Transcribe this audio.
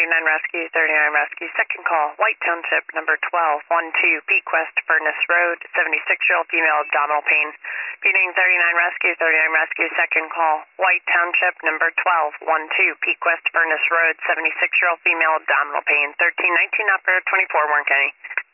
Rescue, 39 Rescue, second call, White Township, number 1212, Peak West Furnace Road, 76-year-old female abdominal pain. Repeating, 39 Rescue, 39 Rescue, second call, White Township, number 1212, Peak West Furnace Road, 76-year-old female abdominal pain. 1319 operator 24, Warren County.